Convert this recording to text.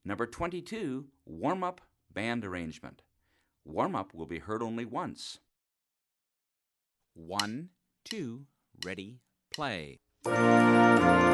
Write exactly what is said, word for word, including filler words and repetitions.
Number twenty-two, warm-up band arrangement. Warm-up will be heard only once. One, two, ready, play.